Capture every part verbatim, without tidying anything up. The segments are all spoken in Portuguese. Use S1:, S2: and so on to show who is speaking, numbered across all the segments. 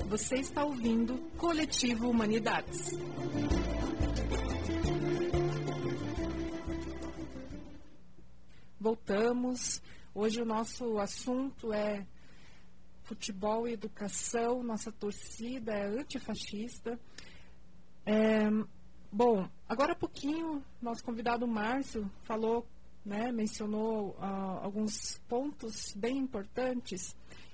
S1: Você está ouvindo Coletivo Humanidades. Voltamos. Hoje o nosso assunto é futebol e educação. Nossa torcida é antifascista. É, bom, agora há pouquinho, nosso convidado Márcio falou, né, mencionou uh, alguns pontos bem importantes.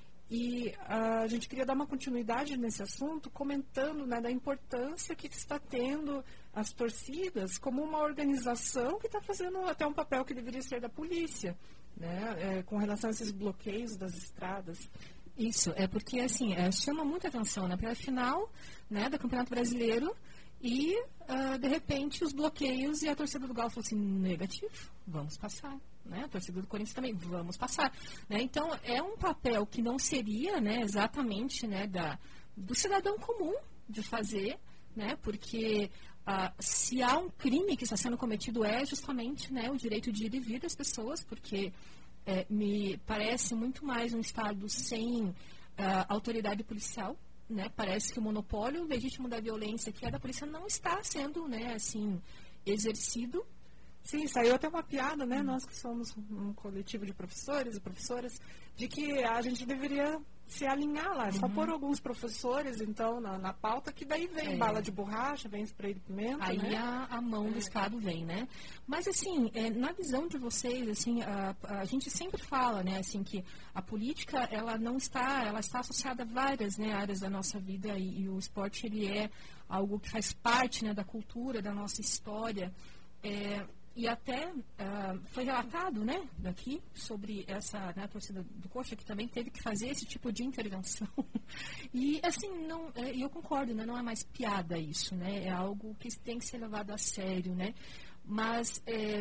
S1: E uh, a gente queria dar uma continuidade nesse assunto, comentando, né, da importância que está tendo as torcidas como uma organização que está fazendo até um papel que deveria ser da polícia, né, é, com relação a esses bloqueios das estradas.
S2: Isso, é porque, assim, é, chama muita atenção, né, para a final, né, do Campeonato Brasileiro e, uh, de repente, os bloqueios e a torcida do Galo falou assim, negativo, vamos passar. Né? A torcida do Corinthians também, vamos passar. Né? Então, é um papel que não seria, né, exatamente, né, da, do cidadão comum de fazer, né, porque ah, se há um crime que está sendo cometido é justamente, né, o direito de ir e vir das pessoas, porque é, me parece muito mais um Estado sem ah, autoridade policial. Né? Parece que o monopólio legítimo da violência que é da polícia não está sendo, né, assim, exercido.
S1: Sim, saiu até uma piada, né? Hum. Nós que somos um coletivo de professores e professoras, de que a gente deveria se alinhar lá, uhum. só pôr alguns professores, então, na, na pauta, que daí vem é. bala de borracha, vem spray de pimenta,
S2: Aí
S1: né?
S2: a, a mão é. do Estado vem, né? Mas, assim, é, na visão de vocês, assim, a, a gente sempre fala, né, assim, que a política, ela não está, ela está associada a várias, né, áreas da nossa vida e, e o esporte, ele é algo que faz parte, né, da cultura, da nossa história. É, E até uh, foi relatado, né, daqui, sobre essa, né, a torcida do Coxa, que também teve que fazer esse tipo de intervenção. E, assim, não, é, eu concordo, né, não é mais piada isso, né, é algo que tem que ser levado a sério, né. Mas, é,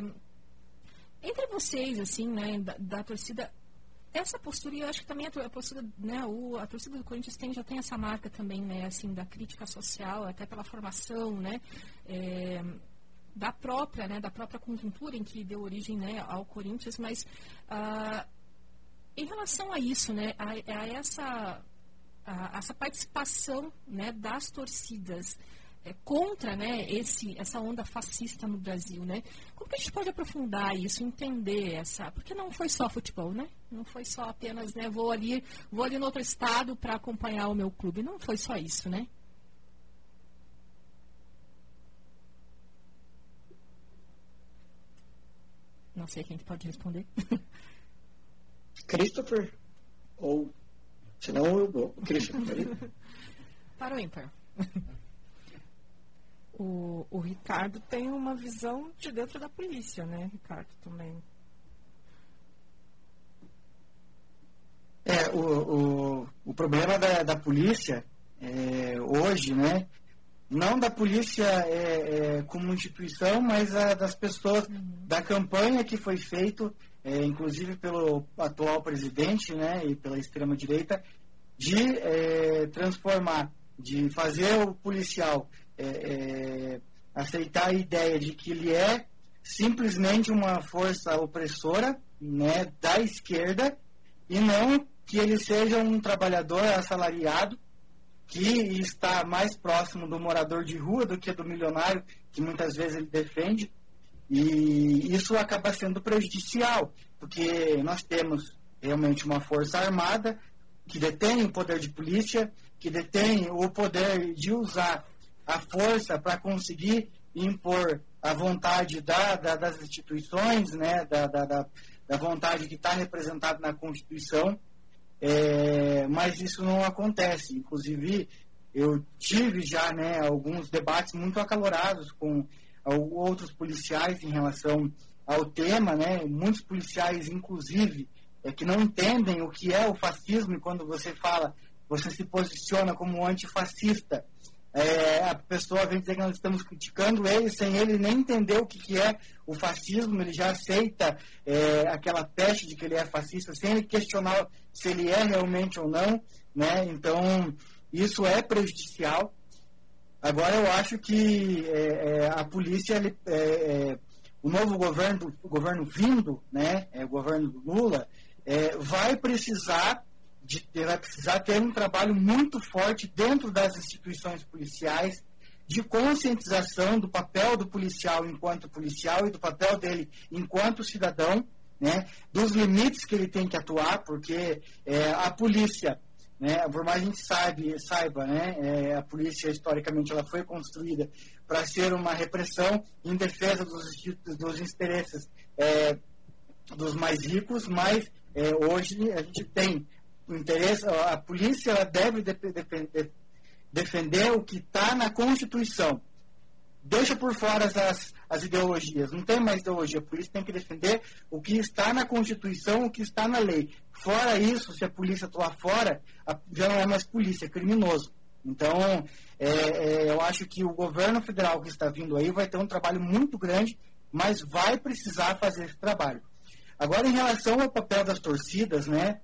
S2: entre vocês, assim, né, da, da torcida, essa postura, e eu acho que também a, a postura, né, o, a torcida do Corinthians tem, já tem essa marca também, né, assim, da crítica social, até pela formação, né, é, da própria, né, da própria conjuntura em que deu origem, né, ao Corinthians, mas ah, em relação a isso, né, a, a essa, a, essa participação, né, das torcidas é, contra, né, esse, essa onda fascista no Brasil, né, como que a gente pode aprofundar isso, entender essa, porque não foi só futebol, né, não foi só apenas, né, vou ali, vou ali no outro estado para acompanhar o meu clube, não foi só isso, né? Não sei quem pode responder.
S3: Christopher. Ou, se não, eu vou. Christopher.
S2: Para o ímpar.
S1: O, o Ricardo tem uma visão de dentro da polícia, né, Ricardo, também.
S3: É, o, o, o problema da, da polícia, é, hoje, né, não da polícia é, é, como instituição, mas a, das pessoas, uhum. da campanha que foi feita, é, inclusive pelo atual presidente, né, e pela extrema-direita, de é, transformar, de fazer o policial é, é, aceitar a ideia de que ele é simplesmente uma força opressora, né, da esquerda, e não que ele seja um trabalhador assalariado, que está mais próximo do morador de rua do que do milionário, que muitas vezes ele defende, e isso acaba sendo prejudicial, porque nós temos realmente uma força armada que detém o poder de polícia, que detém o poder de usar a força para conseguir impor a vontade da, da, das instituições, né, da, da, da, da vontade que está representada na Constituição. É, mas isso não acontece. Inclusive, eu tive já, né, alguns debates muito acalorados com outros policiais em relação ao tema, né, muitos policiais, inclusive, é, que não entendem o que é o fascismo, e quando você fala, você se posiciona como antifascista, é, a pessoa vem dizer que nós estamos criticando ele, sem ele nem entender o que, que é o fascismo, ele já aceita é, aquela peste de que ele é fascista, sem ele questionar se ele é realmente ou não, né? Então, isso é prejudicial. Agora, eu acho que é, é, a polícia, ele, é, é, o novo governo, o governo vindo, né, é, o governo do Lula, é, vai precisar de, vai precisar ter um trabalho muito forte dentro das instituições policiais, de conscientização do papel do policial enquanto policial e do papel dele enquanto cidadão, né, dos limites que ele tem que atuar, porque é, a polícia, né, por mais a gente sabe, saiba, né, é, a polícia historicamente ela foi construída para ser uma repressão em defesa dos, dos interesses é, dos mais ricos, mas é, hoje a gente tem o interesse, a polícia ela deve defender, defender o que está na Constituição. Deixa por fora as, as ideologias, não tem mais ideologia, por isso tem que defender o que está na Constituição, o que está na lei. Fora isso, se a polícia atuar fora, a, já não é mais polícia, é criminoso. Então, é, é, eu acho que o governo federal que está vindo aí vai ter um trabalho muito grande, mas vai precisar fazer esse trabalho. Agora, em relação ao papel das torcidas, né,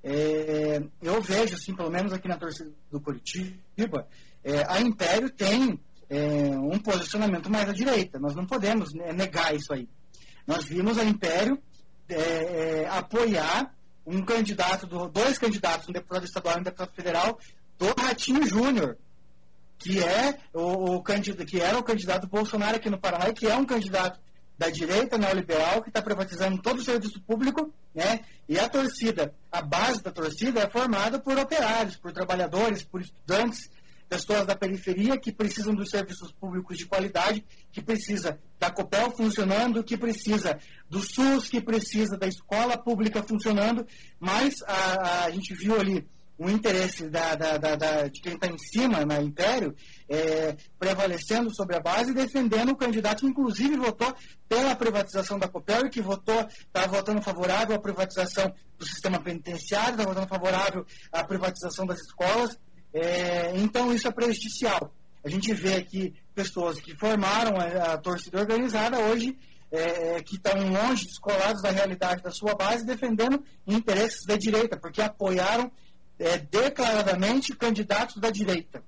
S3: é, eu vejo, assim, pelo menos aqui na torcida do Curitiba, é, a Império tem É, um posicionamento mais à direita. Nós não podemos né, negar isso aí. Nós vimos a Império é, é, apoiar um candidato, do, dois candidatos, um deputado estadual e um deputado federal, do Ratinho Júnior, que, é o, o candidato, que era o candidato Bolsonaro aqui no Paraná e que é um candidato da direita neoliberal que está privatizando todo o serviço público, né? E a torcida, a base da torcida é formada por operários, por trabalhadores, por estudantes, pessoas da periferia que precisam dos serviços públicos de qualidade, que precisa da Copel funcionando, que precisa do SUS, que precisa da escola pública funcionando, mas a, a gente viu ali o interesse da, da, da, da, de quem está em cima, na Império, é, prevalecendo sobre a base e defendendo o candidato que inclusive votou pela privatização da Copel e que votou, está votando favorável à privatização do sistema penitenciário, está votando favorável à privatização das escolas. É, então isso é prejudicial. A gente vê aqui pessoas que formaram a, a torcida organizada hoje, é, que estão longe, descolados da realidade da sua base, defendendo interesses da direita, porque apoiaram é, declaradamente candidatos da direita.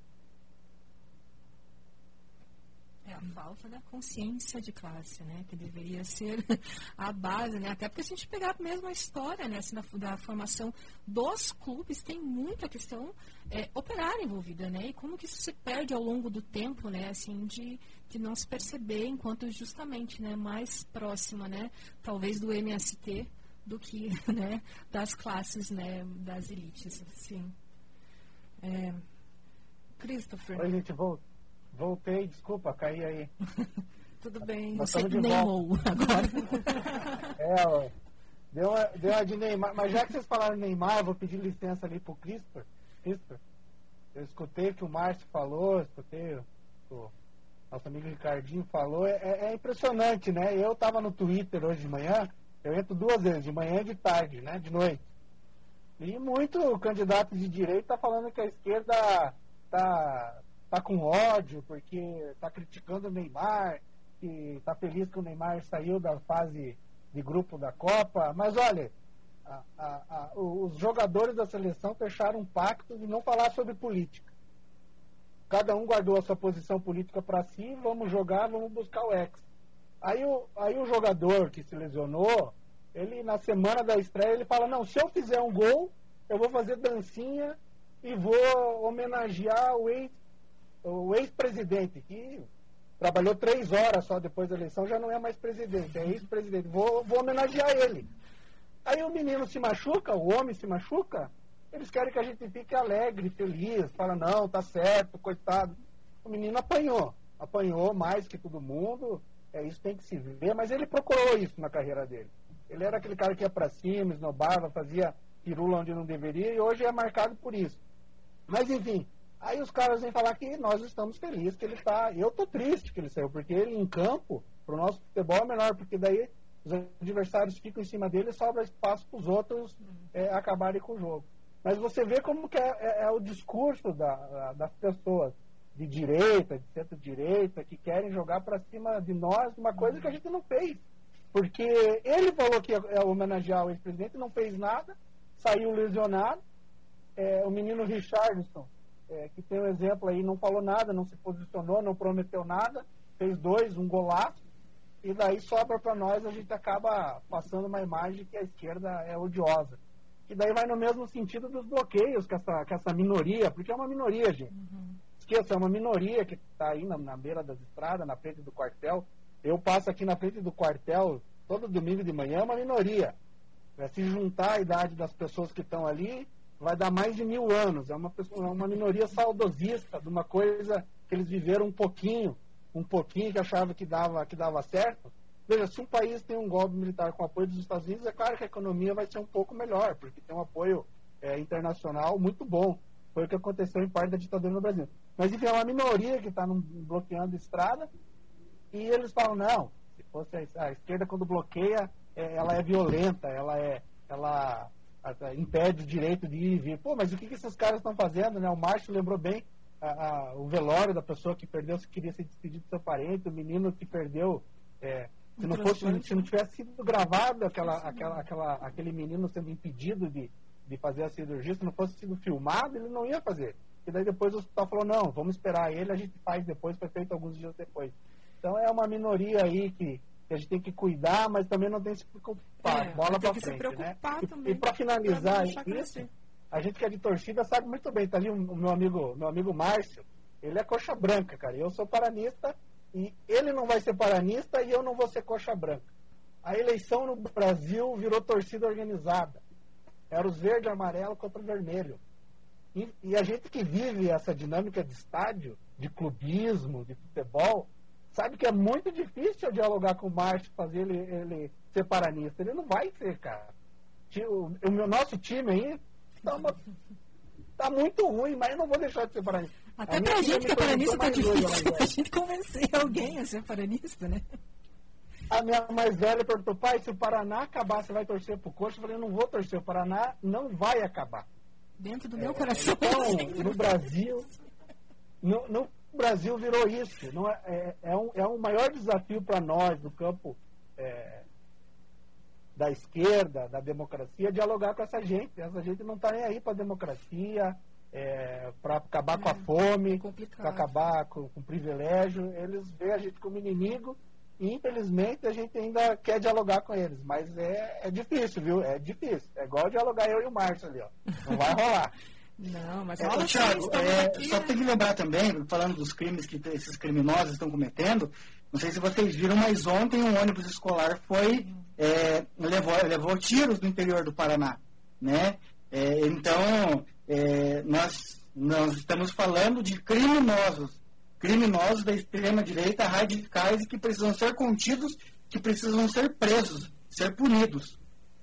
S2: É a falta da consciência de classe, né, que deveria ser a base, né, até porque se a gente pegar mesmo a história, né, assim, da, da formação dos clubes, tem muita questão é, operária envolvida, né, e como que isso se perde ao longo do tempo, né, assim, de, de não se perceber enquanto justamente, né, mais próxima, né, talvez do M S T do que, né, das classes, né, das elites, assim. É, Christopher.
S4: Oi, gente, vou, voltei, desculpa, caí aí.
S1: Tudo bem.
S2: Você Neymou agora.
S4: É, ó, deu uma, deu uma de Neymar, mas já que vocês falaram Neymar, eu vou pedir licença ali pro Christopher. Christopher, eu escutei o que o Márcio falou, escutei o que o nosso amigo Ricardinho falou, é, é impressionante, né? Eu tava no Twitter hoje de manhã, eu entro duas vezes, de manhã e de tarde, né, de noite. E muito candidato de direita tá falando que a esquerda tá, tá com ódio, porque tá criticando o Neymar, que tá feliz que o Neymar saiu da fase de grupo da Copa. Mas olha, a, a, a, os jogadores da seleção fecharam um pacto de não falar sobre política. Cada um guardou a sua posição política para si, vamos jogar, vamos buscar o ex. Aí o, aí o jogador que se lesionou, ele na semana da estreia, ele fala, não, se eu fizer um gol, eu vou fazer dancinha e vou homenagear o, ex, o ex-presidente, que trabalhou três horas só depois da eleição, já não é mais presidente, é ex-presidente, vou, vou homenagear ele. Aí o menino se machuca, o homem se machuca, eles querem que a gente fique alegre, feliz, fala, não, tá certo, coitado. O menino apanhou, apanhou mais que todo mundo. É, isso tem que se ver, mas ele procurou isso na carreira dele. Ele era aquele cara que ia pra cima, esnobava, fazia pirula onde não deveria, e hoje é marcado por isso. Mas enfim, aí os caras vêm falar que nós estamos felizes que ele tá. Eu tô triste que ele saiu, porque ele em campo, pro nosso futebol é melhor, porque daí os adversários ficam em cima dele e sobra espaço pros outros é, acabarem com o jogo. Mas você vê como que é, é, é o discurso da, das pessoas de direita, de centro-direita, que querem jogar para cima de nós uma coisa que a gente não fez. Porque ele falou que ia homenagear o ex-presidente, não fez nada, saiu lesionado. É, o menino Richardson, é, que tem um exemplo aí, não falou nada, não se posicionou, não prometeu nada, fez dois, um golaço, e daí sobra para nós, a gente acaba passando uma imagem que a esquerda é odiosa. que daí vai no mesmo sentido dos bloqueios que essa, que essa minoria, porque é uma minoria, gente. Uhum. Esqueça, é uma minoria que está aí na, na beira das estradas, na frente do quartel. Eu passo aqui na frente do quartel todo domingo de manhã, é uma minoria. É, se juntar a idade das pessoas que estão ali, vai dar mais de mil anos. É uma, pessoa, uma minoria saudosista de uma coisa que eles viveram um pouquinho, um pouquinho que achava que dava, que dava certo. Veja, se um país tem um golpe militar com apoio dos Estados Unidos, é claro que a economia vai ser um pouco melhor, porque tem um apoio é, internacional muito bom. Foi o que aconteceu em parte da ditadura no Brasil. Mas, enfim, é uma minoria que está bloqueando a estrada, e eles falam, não, se fosse a, a esquerda, quando bloqueia, é, ela é violenta, ela, é, ela a, impede o direito de ir e vir. Pô, mas o que, que esses caras estão fazendo, né? O Márcio lembrou bem a, a, o velório da pessoa que perdeu, se queria se despedir do seu parente, o menino que perdeu... É, Se não, fosse, se não tivesse sido gravado aquela, aquela, aquela, aquele menino sendo impedido de, de fazer a cirurgia, se não fosse sido filmado, ele não ia fazer. E daí depois o hospital falou, não, vamos esperar ele, a gente faz depois, foi feito alguns dias depois. Então é uma minoria aí que, que a gente tem que cuidar, mas também não tem que se preocupar.
S1: É,
S4: bola
S1: para
S4: frente, né?
S1: Também,
S4: e para finalizar isso, a gente que é de torcida sabe muito bem, tá ali o meu amigo, meu amigo Márcio, ele é coxa branca, cara, eu sou paranista. E ele não vai ser paranista e eu não vou ser coxa branca. A eleição no Brasil virou torcida organizada. Era os verde e amarelo contra o vermelho. E, e a gente que vive essa dinâmica de estádio, de clubismo, de futebol, sabe que é muito difícil dialogar com o Márcio, fazer ele, ele ser paranista. Ele não vai ser, cara. O, o meu, nosso time aí tá, uma, tá muito ruim, mas eu não vou deixar de ser paranista.
S2: Até pra gente que é paranista tá difícil a gente convencer alguém a ser paranista, né?
S4: A minha mais velha perguntou, pai, se o Paraná acabar, você vai torcer pro Coxa? Eu falei, eu não vou torcer, o Paraná não vai acabar.
S2: Dentro do meu
S4: é,
S2: coração.
S4: Então, no Brasil, no, no Brasil virou isso. Não é, é, é, um, é um maior desafio para nós, do campo é, da esquerda, da democracia, dialogar com essa gente. Essa gente não está nem aí para a democracia, É, para acabar é, com a fome, para acabar com, com o privilégio. Eles veem a gente como inimigo e, infelizmente, a gente ainda quer dialogar com eles. Mas é, é difícil, viu? É difícil. É igual dialogar eu e o Márcio ali, ó. Não vai rolar.
S1: Não, mas
S3: é,
S1: fala,
S3: Thiago, é, só tem que lembrar também, falando dos crimes que esses criminosos estão cometendo, não sei se vocês viram, mas ontem um ônibus escolar foi é, levou, levou tiros no interior do Paraná, né? É, então É, nós, nós estamos falando de criminosos, criminosos da extrema-direita, radicais e que precisam ser contidos, que precisam ser presos, ser punidos.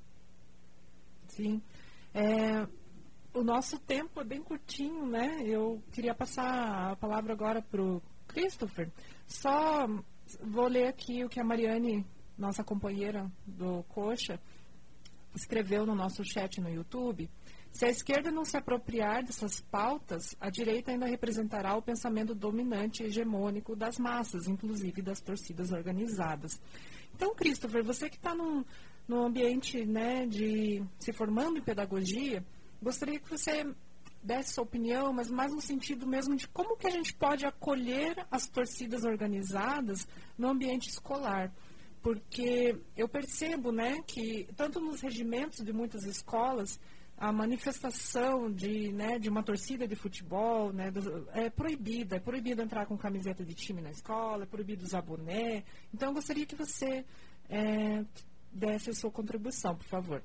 S1: Sim. É, o nosso tempo é bem curtinho, né? Eu queria passar a palavra agora para o Christopher. Só vou ler aqui o que a Mariane, nossa companheira do Coxa, escreveu no nosso chat no YouTube. Se a esquerda não se apropriar dessas pautas, a direita ainda representará o pensamento dominante e hegemônico das massas, inclusive das torcidas organizadas. Então, Christopher, você que está num, num ambiente, né, de se formando em pedagogia, gostaria que você desse sua opinião, mas mais no sentido mesmo de como que a gente pode acolher as torcidas organizadas no ambiente escolar. Porque eu percebo, né, que tanto nos regimentos de muitas escolas, a manifestação de, né, de uma torcida de futebol, né, do, é proibida. É proibido entrar com camiseta de time na escola, é proibido usar boné. Então, eu gostaria que você é, desse a sua contribuição, por favor.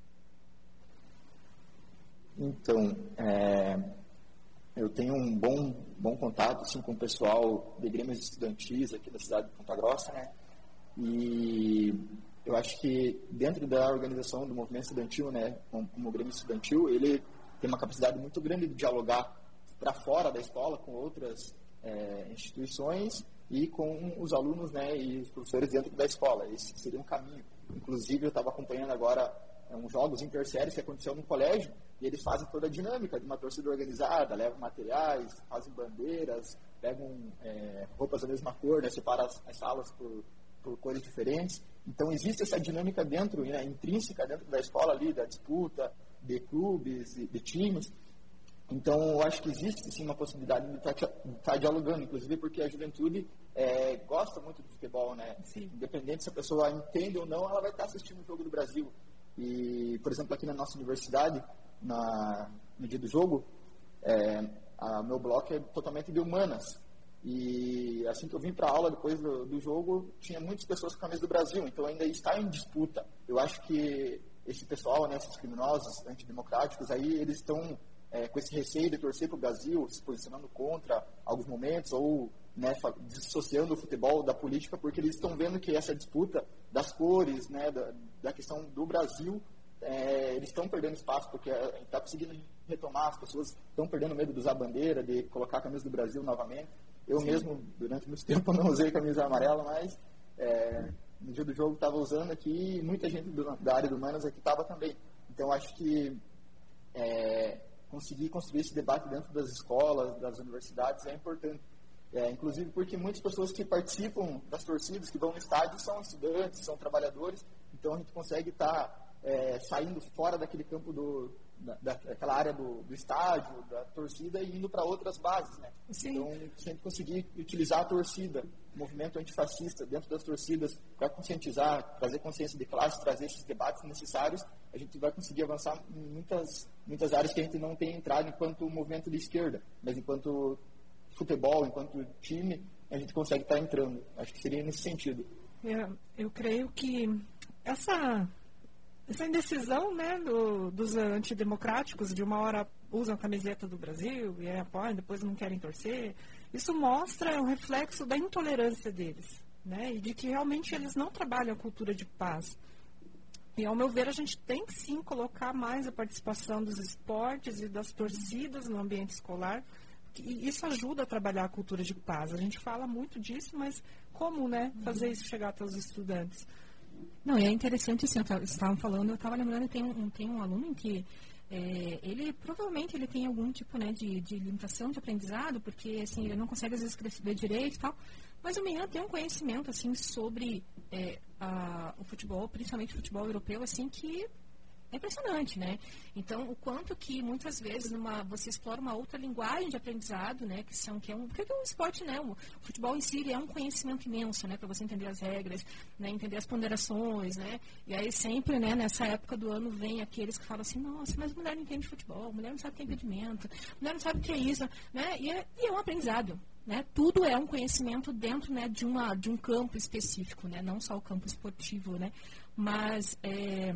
S5: Então, é, eu tenho um bom, bom contato assim, com o pessoal de grêmios estudantis aqui da cidade de Ponta Grossa, né? E eu acho que dentro da organização do movimento estudantil, né, como, como o Grêmio Estudantil, ele tem uma capacidade muito grande de dialogar para fora da escola com outras é, instituições e com os alunos, né, e os professores dentro da escola. Esse seria um caminho. Inclusive, eu estava acompanhando agora é, uns jogos interséries que aconteceu no colégio e eles fazem toda a dinâmica de uma torcida organizada, levam materiais, fazem bandeiras, pegam é, roupas da mesma cor, né, separam as, as salas por por cores diferentes. Então, existe essa dinâmica dentro, né, intrínseca dentro da escola ali, da disputa, de clubes, de, de times. Então, eu acho que existe, sim, uma possibilidade de estar tá, tá dialogando, inclusive porque a juventude é, gosta muito do futebol, né?
S1: Sim.
S5: Independente se a pessoa entende ou não, ela vai estar assistindo o jogo do Brasil. E, por exemplo, aqui na nossa universidade, na, no dia do jogo, é, a meu bloco é totalmente de humanas. E assim que eu vim para a aula depois do, do jogo, tinha muitas pessoas com a camisa do Brasil, então ainda está em disputa. Eu acho que esse pessoal, né, esses criminosos antidemocráticos, aí eles estão é, com esse receio de torcer para o Brasil, se posicionando contra alguns momentos, ou né, dissociando o futebol da política, porque eles estão vendo que essa disputa das cores, né, da, da questão do Brasil, é, eles estão perdendo espaço, porque está conseguindo retomar, as pessoas estão perdendo medo de usar a bandeira, de colocar a camisa do Brasil novamente. Eu Sim. mesmo, durante muito tempo, não usei camisa amarela, mas é, no dia do jogo estava usando aqui, e muita gente do, da área do Humanas aqui estava também. Então, acho que é, conseguir construir esse debate dentro das escolas, das universidades, é importante. É, inclusive porque muitas pessoas que participam das torcidas, que vão no estádio, são estudantes, são trabalhadores, então a gente consegue estar tá, é, saindo fora daquele campo do... Da, daquela área do, do estádio, da torcida, e indo para outras bases, né?
S1: Sim.
S5: Então, se a gente conseguir utilizar a torcida, o movimento antifascista dentro das torcidas para conscientizar, trazer consciência de classe, trazer esses debates necessários, a gente vai conseguir avançar em muitas, muitas áreas que a gente não tem entrado enquanto movimento de esquerda, mas enquanto futebol, enquanto time, a gente consegue estar entrando. Acho que seria nesse sentido.
S1: É, eu creio que essa... Essa indecisão, né, do, dos antidemocráticos, de uma hora usam a camiseta do Brasil e aí apoiam, depois não querem torcer, isso mostra um reflexo da intolerância deles, né, e de que realmente eles não trabalham a cultura de paz. E, ao meu ver, a gente tem que sim colocar mais a participação dos esportes e das torcidas no ambiente escolar, e isso ajuda a trabalhar a cultura de paz. A gente fala muito disso, mas como, né, fazer isso chegar até os estudantes?
S2: Não, e é interessante, assim, vocês estavam falando, eu estava lembrando, tem um, tem um aluno em que é, ele, provavelmente, ele tem algum tipo, né, de, de limitação de aprendizado, porque, assim, ele não consegue, às vezes, escrever direito e tal, mas o menino tem um conhecimento, assim, sobre é, a, o futebol, principalmente o futebol europeu, assim, que é impressionante, né? Então, o quanto que, muitas vezes, numa, você explora uma outra linguagem de aprendizado, né? Que são, que é um, porque é um esporte, né? O futebol em si é um conhecimento imenso, né? Para você entender as regras, né? Entender as ponderações, né? E aí, sempre, né? Nessa época do ano, vem aqueles que falam assim, nossa, mas mulher não entende futebol, mulher não sabe o que é impedimento, mulher não sabe o que é isso, né? E é, e é um aprendizado. Né? Tudo é um conhecimento dentro, né, de, uma, de um campo específico, né? Não só o campo esportivo, né? Mas... É,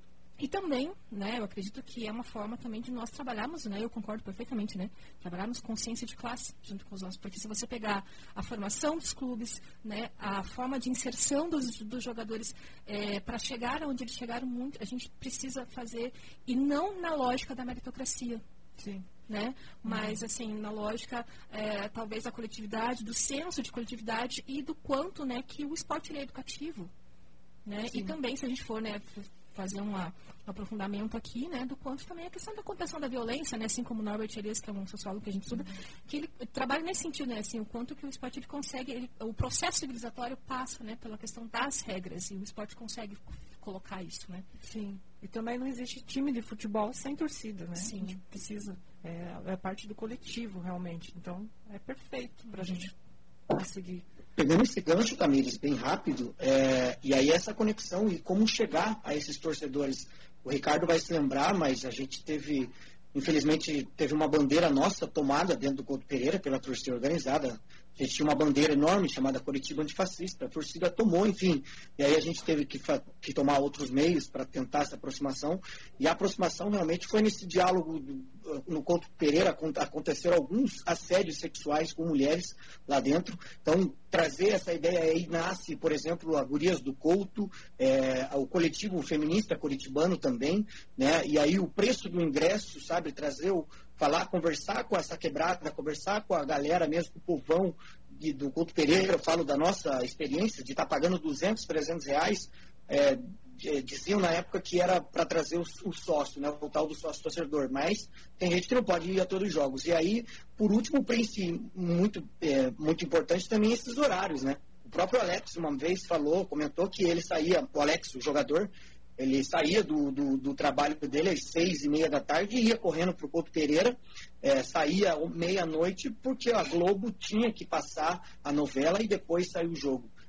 S2: E também, né, eu acredito que é uma forma também de nós trabalharmos, né, eu concordo perfeitamente, né, trabalharmos consciência de classe junto com os nossos, porque se você pegar a formação dos clubes, né, a forma de inserção dos, dos jogadores é, para chegar onde eles chegaram, muito, a gente precisa fazer, e não na lógica da meritocracia.
S1: Sim.
S2: Né? Mas, assim, na lógica, é, talvez, da coletividade, do senso de coletividade e do quanto, né, que o esporte ele é educativo. Né? E também, se a gente for, né, fazer uma, um aprofundamento aqui, né, do quanto também a questão da contenção da violência, né, assim como o Norbert Elias, que é um sociólogo que a gente estuda, que ele trabalha nesse sentido, né, assim, o quanto que o esporte ele consegue, ele, o processo civilizatório passa, né, pela questão das regras, e o esporte consegue colocar isso, né.
S1: Sim, e também não existe time de futebol sem torcida, né,
S2: Sim.
S1: a gente precisa, é, é parte do coletivo, realmente, então é perfeito para a gente conseguir.
S3: Pegando esse gancho, Tamires, bem rápido, é, e aí essa conexão e como chegar a esses torcedores. O Ricardo vai se lembrar, mas a gente teve, infelizmente, teve uma bandeira nossa tomada dentro do Couto Pereira pela torcida organizada. A gente tinha uma bandeira enorme chamada Coletivo Antifascista, a torcida tomou, enfim, e aí a gente teve que, que tomar outros meios para tentar essa aproximação, e a aproximação realmente foi nesse diálogo do, no Couto Pereira, aconteceram alguns assédios sexuais com mulheres lá dentro, então trazer essa ideia aí nasce, por exemplo, a Gurias do Couto, é, o coletivo feminista curitibano também, né, e aí o preço do ingresso, sabe, trazer o falar, conversar com essa quebrada, conversar com a galera mesmo, com o povão de, do Couto Pereira. Eu falo da nossa experiência de estar tá pagando duzentos, trezentos reais, é, de, diziam na época que era para trazer o, o sócio, né, o tal do sócio torcedor, mas tem gente que não pode ir a todos os jogos. E aí, por último, o príncipe muito, é, muito importante também esses horários, né? O próprio Alex uma vez falou, comentou que ele saía, o Alex, o jogador, ele saía do, do, do trabalho dele às seis e meia da tarde e ia correndo para o Couto Pereira, é, saía meia-noite porque a Globo tinha que passar a novela e depois sair o jogo.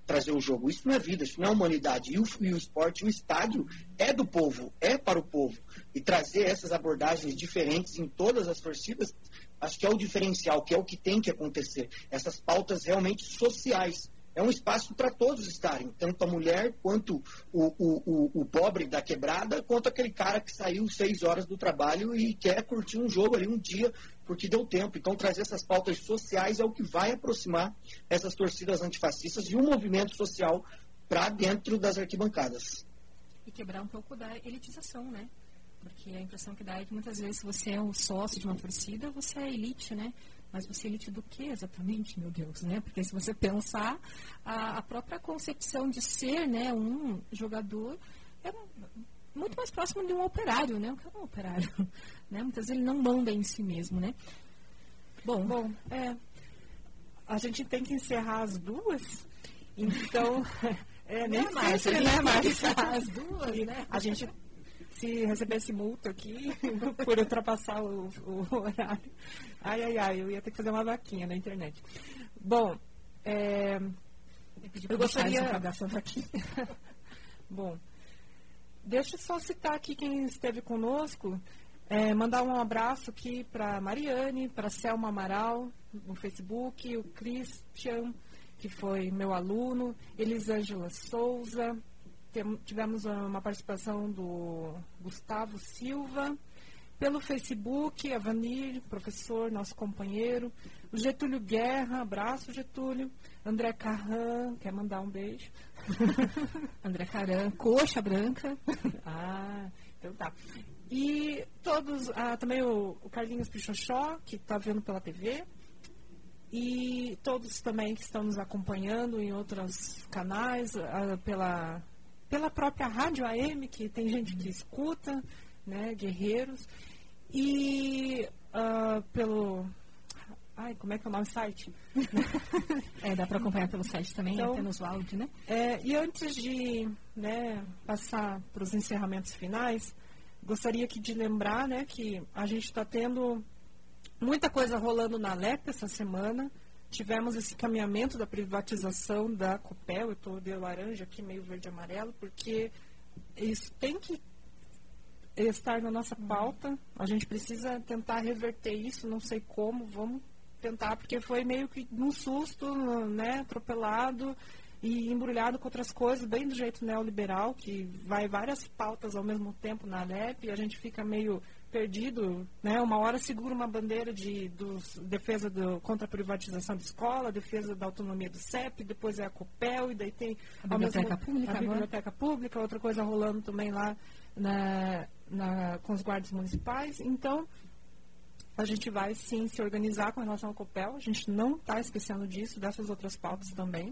S6: trazer o jogo. Isso não é vida, isso não é humanidade. E o, e o esporte, o estádio é do povo, é para o povo. E trazer essas abordagens diferentes em todas as torcidas, acho que é o diferencial, que é o que tem que acontecer. Essas pautas realmente sociais. É um espaço para todos estarem, tanto a mulher, quanto o, o, o, o pobre da quebrada, quanto aquele cara que saiu seis horas do trabalho e quer curtir um jogo ali um dia, porque deu tempo. Então, trazer essas pautas sociais é o que vai aproximar essas torcidas antifascistas e um movimento social para dentro das arquibancadas.
S2: E quebrar um pouco da elitização, né? Porque a impressão que dá é que muitas vezes você é um sócio de uma torcida, você é elite, né? Mas você é elite do que exatamente, meu Deus, né? Porque se você pensar, a, a própria concepção de ser, né, um jogador é muito mais próximo de um operário, né? O que é um operário? Né? Muitas vezes ele não manda em si mesmo, né?
S1: Bom, Bom é, a gente tem que encerrar as duas, então... é, nem
S2: não é mais,
S1: sempre,
S2: né,
S1: Márcia?
S2: As duas, né?
S1: A gente... Se recebesse multa aqui por ultrapassar o, o horário. Ai, ai, ai, eu ia ter que fazer uma vaquinha na internet. Bom, é, eu gostaria... Bom, deixa eu só citar aqui quem esteve conosco. É, mandar um abraço aqui para Mariane, para Selma Amaral, no Facebook, o Christian, que foi meu aluno, Elisângela Souza. Tivemos uma participação do Gustavo Silva, pelo Facebook, a Vanir, professor, nosso companheiro, o Getúlio Guerra, abraço Getúlio, André Carran, quer mandar um beijo?
S2: André Carran, coxa branca.
S1: Ah, então tá. E todos, ah, também o, o Carlinhos Pichochó, que está vendo pela T V, e todos também que estão nos acompanhando em outros canais, ah, pela... pela própria Rádio A M, que tem gente que escuta, né, guerreiros, e uh, pelo... Ai, como é que é o nome do site?
S2: É, dá para acompanhar pelo site também, então, apenas o áudio, né?
S1: É, e antes de, né, passar para os encerramentos finais, gostaria aqui de lembrar, né, que a gente está tendo muita coisa rolando na Alep essa semana. Tivemos esse caminhamento da privatização da Copel, eu estou de laranja aqui, meio verde e amarelo, porque isso tem que estar na nossa pauta. A gente precisa tentar reverter isso, não sei como, vamos tentar, porque foi meio que num susto, né, atropelado e embrulhado com outras coisas, bem do jeito neoliberal, que vai várias pautas ao mesmo tempo na Alep, e a gente fica meio... perdido, né? Uma hora segura uma bandeira de dos, defesa do, contra a privatização da escola, defesa da autonomia do C E P, depois é a Copel, e daí tem
S2: a biblioteca mesmo, pública,
S1: a biblioteca pública, outra coisa rolando também lá na, na, com os guardas municipais. Então, a gente vai sim se organizar com relação à Copel, a gente não está esquecendo disso, dessas outras pautas também.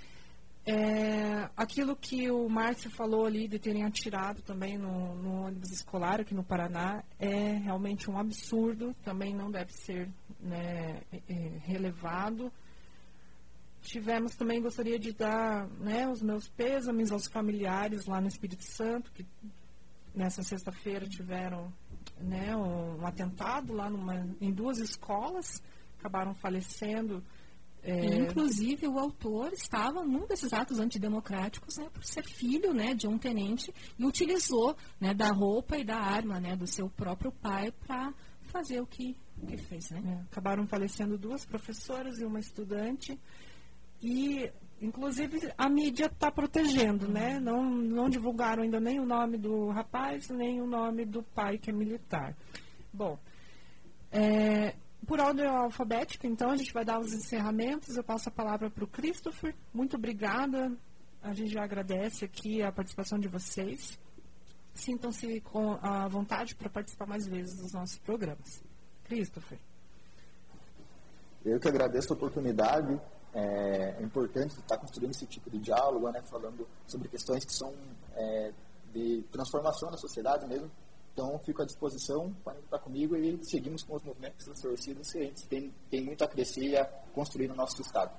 S1: É, aquilo que o Márcio falou ali de terem atirado também no, no ônibus escolar aqui no Paraná é realmente um absurdo, também não deve ser, né, é, relevado. Tivemos também, gostaria de dar, né, os meus pêsames aos familiares lá no Espírito Santo, que nessa sexta-feira tiveram, né, um, um atentado lá numa, em duas escolas, acabaram falecendo.
S2: É... Inclusive, o autor estava num desses atos antidemocráticos, né, por ser filho, né, de um tenente, e utilizou, né, da roupa e da arma, né, do seu próprio pai para fazer o que, o que fez. Né?
S1: É, acabaram falecendo duas professoras e uma estudante. E, inclusive, a mídia está protegendo, uhum. né? Não, não divulgaram ainda nem o nome do rapaz, nem o nome do pai, que é militar. Bom, é... por ordem alfabética, então, a gente vai dar os encerramentos. Eu passo a palavra para o Christopher. Muito obrigada. A gente já agradece aqui a participação de vocês. Sintam-se com a vontade para participar mais vezes dos nossos programas. Christopher.
S5: Eu que agradeço a oportunidade. É importante estar construindo esse tipo de diálogo, né, falando sobre questões que são é, de transformação na sociedade mesmo. Então, fico à disposição para estar comigo e seguimos com os movimentos das torcidas, que a gente tem, tem muito a crescer e a construir no nosso estado.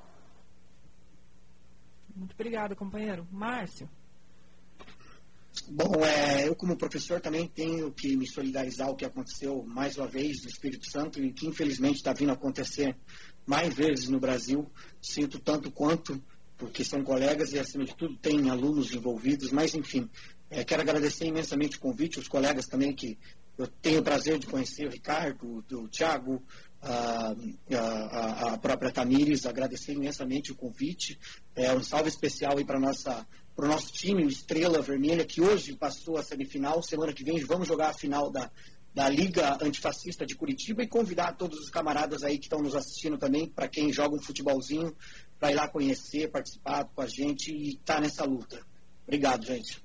S1: Muito obrigado, companheiro. Márcio.
S6: Bom, é, eu como professor também tenho que me solidarizar ao que aconteceu mais uma vez no Espírito Santo e que infelizmente está vindo a acontecer mais vezes no Brasil. Sinto tanto quanto porque são colegas e, acima de tudo, tem alunos envolvidos, mas, enfim, é, quero agradecer imensamente o convite, os colegas também que eu tenho o prazer de conhecer, o Ricardo, o Thiago, a, a, a própria Tamires, agradecer imensamente o convite. É, um salve especial aí para o nosso time, o Estrela Vermelha, que hoje passou a semifinal, semana que vem vamos jogar a final da, da Liga Antifascista de Curitiba, e convidar todos os camaradas aí que estão nos assistindo também, para quem joga um futebolzinho, para ir lá conhecer, participar com a gente e estar tá nessa luta. Obrigado, gente.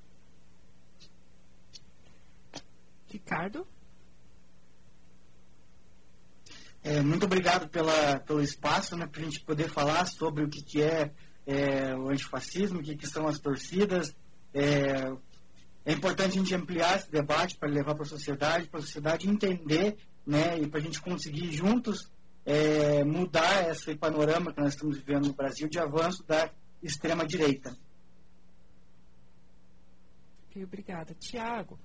S1: Ricardo?
S3: É, muito obrigado pela, pelo espaço, né, para a gente poder falar sobre o que, que é, é o antifascismo, o que, que são as torcidas. É, é importante a gente ampliar esse debate para levar para a sociedade, para a sociedade entender, né, e para a gente conseguir juntos é, mudar esse panorama que nós estamos vivendo no Brasil de avanço da extrema-direita.
S1: Ok, obrigada. Tiago?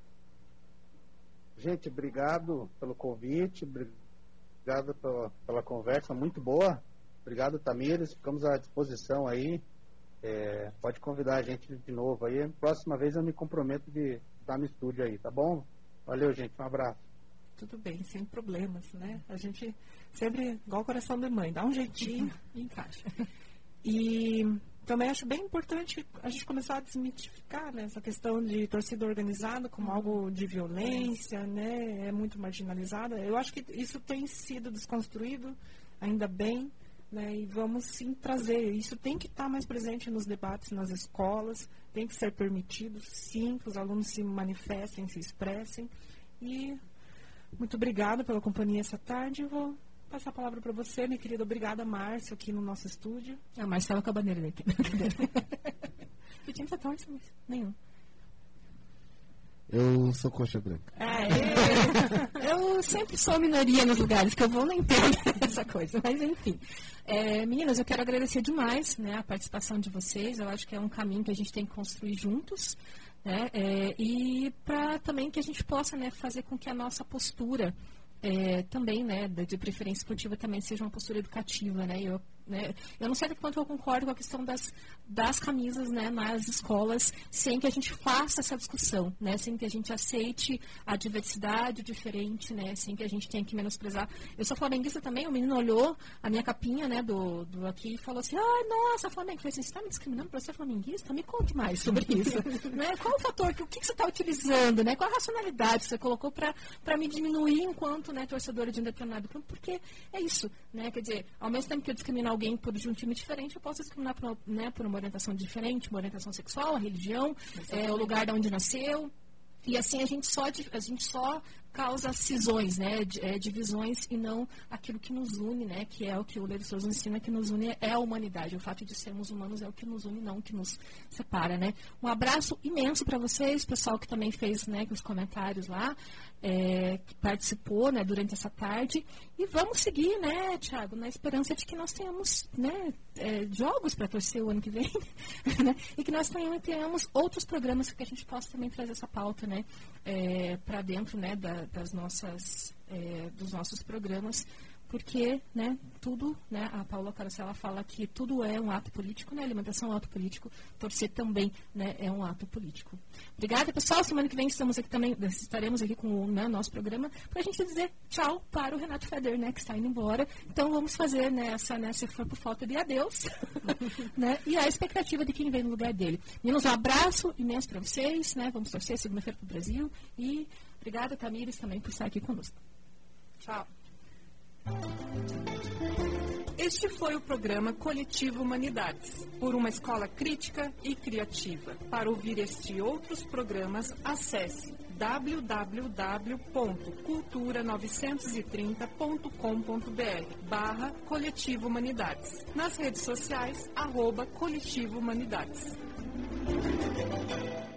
S4: Gente, obrigado pelo convite, obrigado pela, pela conversa, muito boa. Obrigado, Tamires, ficamos à disposição aí. É, pode convidar a gente de novo aí. Próxima vez eu me comprometo de estar no estúdio aí, tá bom? Valeu, gente, um abraço.
S1: Tudo bem, sem problemas, né? A gente sempre, igual o coração da mãe, dá um jeitinho e encaixa. E também acho bem importante a gente começar a desmitificar, né, essa questão de torcida organizada como algo de violência, né, é muito marginalizada. Eu acho que isso tem sido desconstruído, ainda bem, né, e vamos sim trazer. Isso tem que estar mais presente nos debates nas escolas, tem que ser permitido, sim, que os alunos se manifestem, se expressem. E muito obrigada pela companhia essa tarde. Vou passar a palavra para você, minha querida. Obrigada, Márcio, aqui no nosso estúdio.
S2: A Marcela com a bandeira daqui. Que time você torce, mas nenhum.
S7: Eu sou coxa branca.
S2: É, eu sempre sou minoria nos lugares que eu vou, não entendo essa coisa, mas enfim. É, meninas, eu quero agradecer demais, né, a participação de vocês. Eu acho que é um caminho que a gente tem que construir juntos, né, é, e para também que a gente possa, né, fazer com que a nossa postura É, também, né, de preferência esportiva também seja uma postura educativa, né, eu, né, eu não sei até quanto eu concordo com a questão das, das camisas, né, nas escolas, sem que a gente faça essa discussão, né, sem que a gente aceite a diversidade diferente, né, sem que a gente tenha que menosprezar. Eu sou flamenguista também, o menino olhou a minha capinha, né, do, do aqui e falou assim, ai, nossa, Flamengo, eu falei assim, você está me discriminando por ser flamenguista? Me conte mais sobre isso, né, qual o fator, o que, que você está utilizando, né, qual a racionalidade que você colocou para me diminuir enquanto, né, torcedora de um determinado clube, porque é isso, né, quer dizer, ao mesmo tempo que eu discrimino alguém por de um time diferente, eu posso discriminar por, né, por uma orientação diferente, uma orientação sexual, a religião, é, o lugar de onde nasceu, e assim a gente só, a gente só causa cisões, né, é, divisões, e não aquilo que nos une, né, que é o que o Levi Souza ensina, que nos une é a humanidade. O fato de sermos humanos é o que nos une, não o que nos separa, né. Um abraço imenso para vocês, pessoal que também fez, né, os comentários lá, é, que participou, né, durante essa tarde, e vamos seguir, né, Thiago, na esperança de que nós tenhamos, né, é, jogos para torcer o ano que vem, né, e que nós tenhamos, tenhamos outros programas que a gente possa também trazer essa pauta, né, é, para dentro, né, da, das nossas, é, dos nossos programas, porque, né, tudo, né, a Paula Carosella fala que tudo é um ato político, né, alimentação é um ato político, torcer também, né, é um ato político. Obrigada, pessoal, semana que vem estamos aqui também, estaremos aqui com o, né, nosso programa, para a gente dizer tchau para o Renato Feder, né, que está indo embora. Então vamos fazer, né, essa, né, se for por falta de adeus, né, e a expectativa de quem vem no lugar dele. Meninos, um abraço imenso para vocês, né, vamos torcer segunda-feira para o Brasil, e obrigada, Tamires, também por estar aqui conosco.
S1: Tchau. Este foi o programa Coletivo Humanidades, por uma escola crítica e criativa. Para ouvir este e outros programas, acesse w w w ponto cultura novecentos e trinta ponto com ponto b r barra Coletivo Humanidades. Nas redes sociais, arroba Coletivo Humanidades.